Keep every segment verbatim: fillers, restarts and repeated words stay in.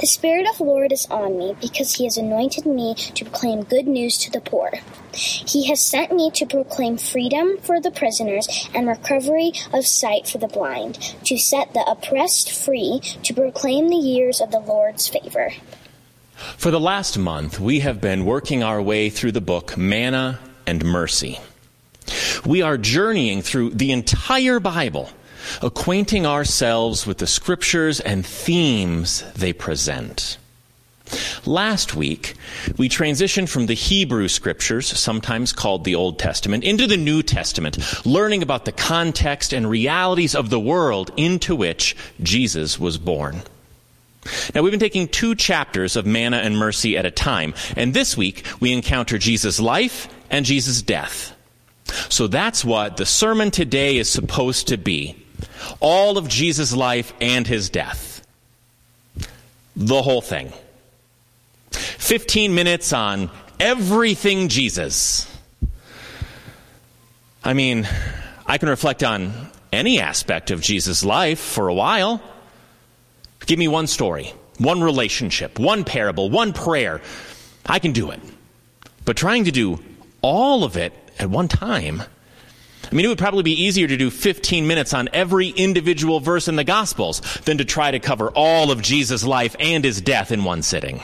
The Spirit of the Lord is on me, because he has anointed me to proclaim good news to the poor. He has sent me to proclaim freedom for the prisoners and recovery of sight for the blind, to set the oppressed free, to proclaim the years of the Lord's favor. For the last month, we have been working our way through the book Manna and Mercy. We are journeying through the entire Bible, acquainting ourselves with the scriptures and themes they present. Last week, we transitioned from the Hebrew scriptures, sometimes called the Old Testament, into the New Testament, learning about the context and realities of the world into which Jesus was born. Now, we've been taking two chapters of Manna and Mercy at a time, and this week we encounter Jesus' life and Jesus' death. So that's what the sermon today is supposed to be. All of Jesus' life and his death. The whole thing. Fifteen minutes on everything Jesus. I mean, I can reflect on any aspect of Jesus' life for a while. Give me one story, one relationship, one parable, one prayer. I can do it. But trying to do all of it at one time, I mean, it would probably be easier to do fifteen minutes on every individual verse in the Gospels than to try to cover all of Jesus' life and his death in one sitting.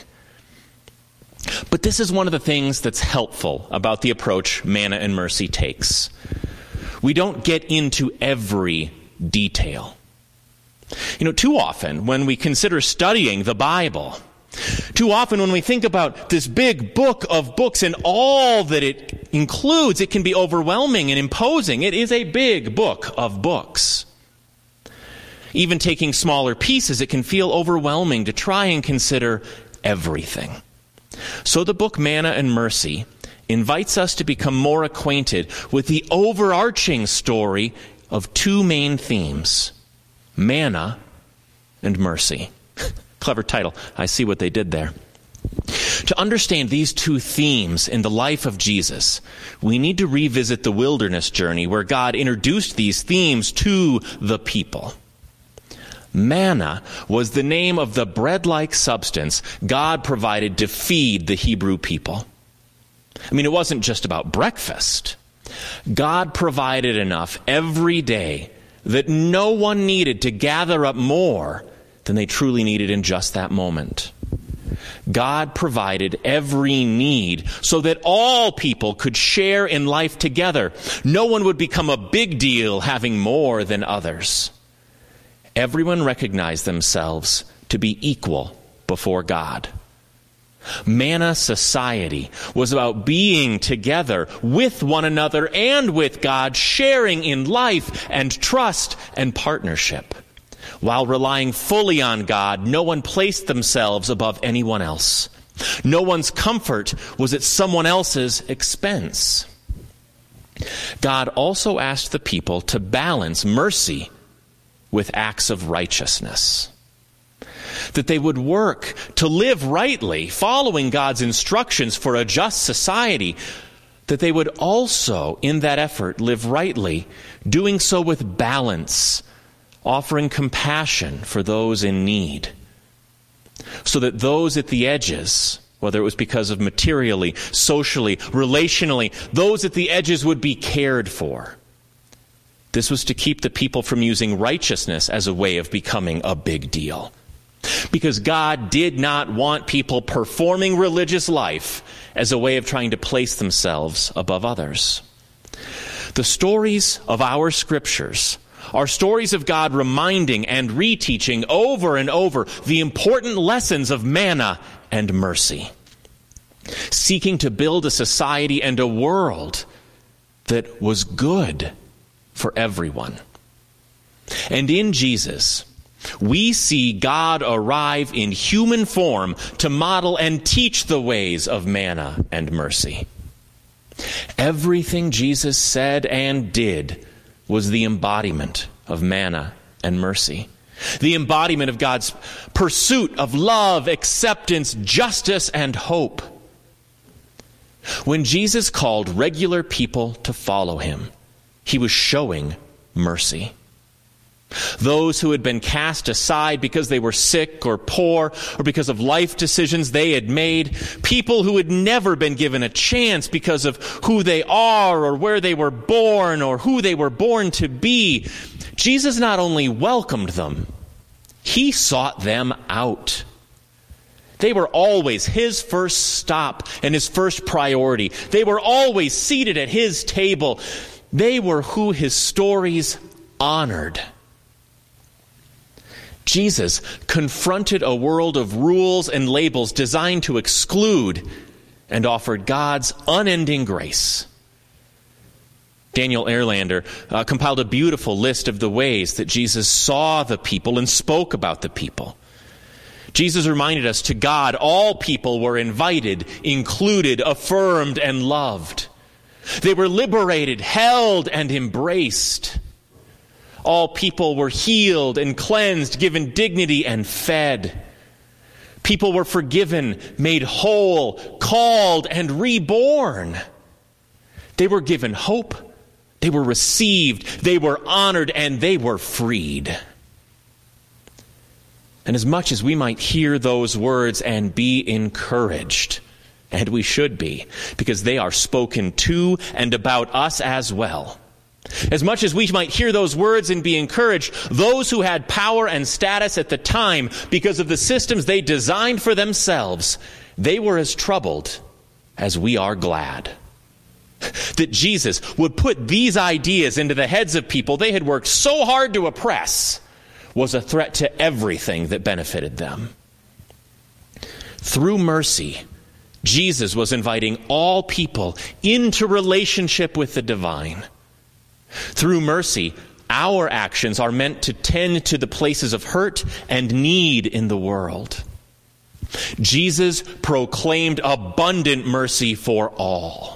But this is one of the things that's helpful about the approach Manna and Mercy takes. We don't get into every detail. You know, too often when we consider studying the Bible, too often when we think about this big book of books and all that it includes, it can be overwhelming and imposing. It is a big book of books. Even taking smaller pieces, it can feel overwhelming to try and consider everything. So the book Manna and Mercy invites us to become more acquainted with the overarching story of two main themes, manna and mercy. Clever title. I see what they did there. To understand these two themes in the life of Jesus, we need to revisit the wilderness journey where God introduced these themes to the people. Manna was the name of the bread-like substance God provided to feed the Hebrew people. I mean, it wasn't just about breakfast. God provided enough every day that no one needed to gather up more than they truly needed in just that moment. God provided every need so that all people could share in life together. No one would become a big deal having more than others. Everyone recognized themselves to be equal before God. Manna society was about being together with one another and with God, sharing in life and trust and partnership. While relying fully on God, no one placed themselves above anyone else. No one's comfort was at someone else's expense. God also asked the people to balance mercy with acts of righteousness. That they would work to live rightly, following God's instructions for a just society. That they would also, in that effort, live rightly, doing so with balance, offering compassion for those in need. So that those at the edges, whether it was because of materially, socially, relationally, those at the edges would be cared for. This was to keep the people from using righteousness as a way of becoming a big deal. Because God did not want people performing religious life as a way of trying to place themselves above others. The stories of our scriptures are stories of God reminding and reteaching over and over the important lessons of manna and mercy, seeking to build a society and a world that was good for everyone. And in Jesus, we see God arrive in human form to model and teach the ways of manna and mercy. Everything Jesus said and did was the embodiment of manna and mercy. The embodiment of God's pursuit of love, acceptance, justice, and hope. When Jesus called regular people to follow him, he was showing mercy. Those who had been cast aside because they were sick or poor or because of life decisions they had made. People who had never been given a chance because of who they are or where they were born or who they were born to be. Jesus not only welcomed them, he sought them out. They were always his first stop and his first priority. They were always seated at his table. They were who his stories honored. Jesus confronted a world of rules and labels designed to exclude and offered God's unending grace. Daniel Erlander uh, compiled a beautiful list of the ways that Jesus saw the people and spoke about the people. Jesus reminded us to God, all people were invited, included, affirmed, and loved. They were liberated, held, and embraced. All people were healed and cleansed, given dignity and fed. People were forgiven, made whole, called, and reborn. They were given hope. They were received. They were honored, and they were freed. And as much as we might hear those words and be encouraged, and we should be, because they are spoken to and about us as well. As much as we might hear those words and be encouraged, those who had power and status at the time because of the systems they designed for themselves, they were as troubled as we are glad. That Jesus would put these ideas into the heads of people they had worked so hard to oppress was a threat to everything that benefited them. Through mercy, Jesus was inviting all people into relationship with the divine. Through mercy, our actions are meant to tend to the places of hurt and need in the world. Jesus proclaimed abundant mercy for all.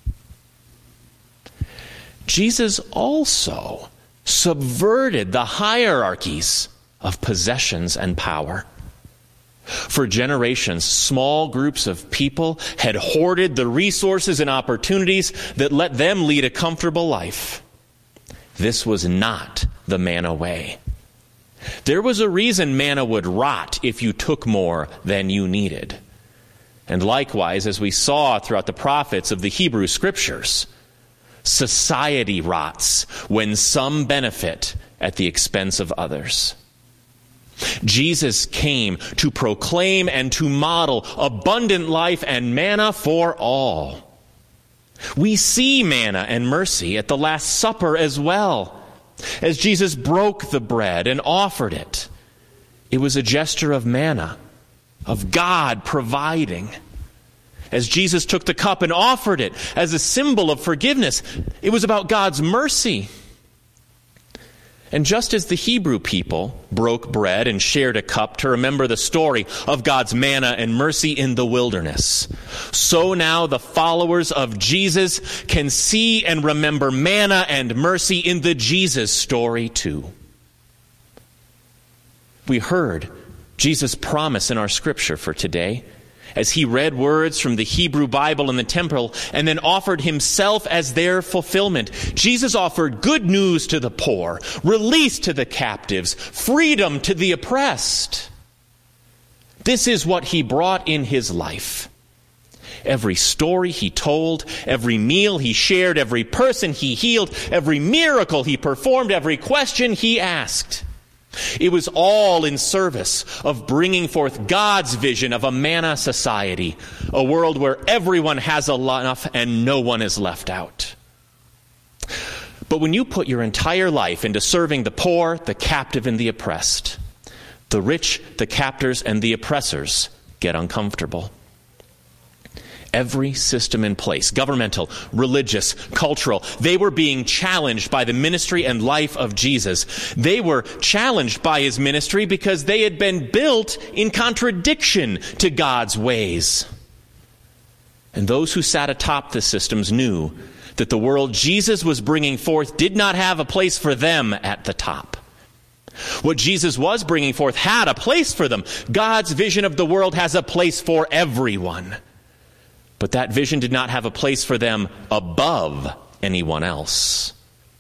Jesus also subverted the hierarchies of possessions and power. For generations, small groups of people had hoarded the resources and opportunities that let them lead a comfortable life. This was not the manna way. There was a reason manna would rot if you took more than you needed. And likewise, as we saw throughout the prophets of the Hebrew Scriptures, society rots when some benefit at the expense of others. Jesus came to proclaim and to model abundant life and manna for all. We see manna and mercy at the Last Supper as well. As Jesus broke the bread and offered it, it was a gesture of manna, of God providing. As Jesus took the cup and offered it as a symbol of forgiveness, it was about God's mercy. And just as the Hebrew people broke bread and shared a cup to remember the story of God's manna and mercy in the wilderness, so now the followers of Jesus can see and remember manna and mercy in the Jesus story too. We heard Jesus' promise in our scripture for today, as he read words from the Hebrew Bible in the temple and then offered himself as their fulfillment. Jesus offered good news to the poor, release to the captives, freedom to the oppressed. This is what he brought in his life. Every story he told, every meal he shared, every person he healed, every miracle he performed, every question he asked. It was all in service of bringing forth God's vision of a manna society, a world where everyone has enough and no one is left out. But when you put your entire life into serving the poor, the captive, and the oppressed, the rich, the captors, and the oppressors get uncomfortable. Every system in place, governmental, religious, cultural, they were being challenged by the ministry and life of Jesus. They were challenged by his ministry because they had been built in contradiction to God's ways. And those who sat atop the systems knew that the world Jesus was bringing forth did not have a place for them at the top. What Jesus was bringing forth had a place for them. God's vision of the world has a place for everyone. But that vision did not have a place for them above anyone else.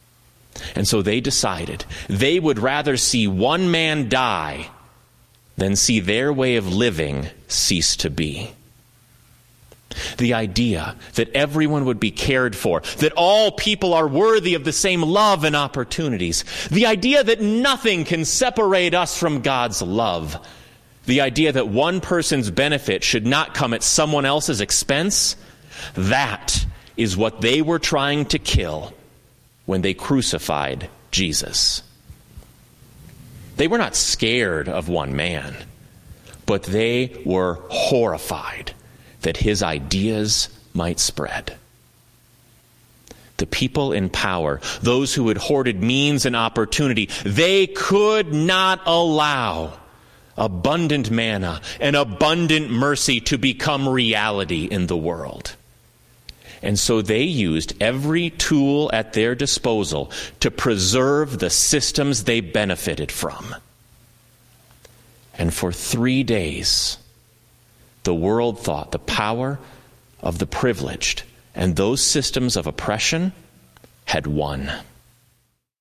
And so they decided they would rather see one man die than see their way of living cease to be. The idea that everyone would be cared for, that all people are worthy of the same love and opportunities, the idea that nothing can separate us from God's love, the idea that one person's benefit should not come at someone else's expense, that is what they were trying to kill when they crucified Jesus. They were not scared of one man, but they were horrified that his ideas might spread. The people in power, those who had hoarded means and opportunity, they could not allow abundant manna and abundant mercy to become reality in the world. And so they used every tool at their disposal to preserve the systems they benefited from. And for three days, the world thought the power of the privileged and those systems of oppression had won.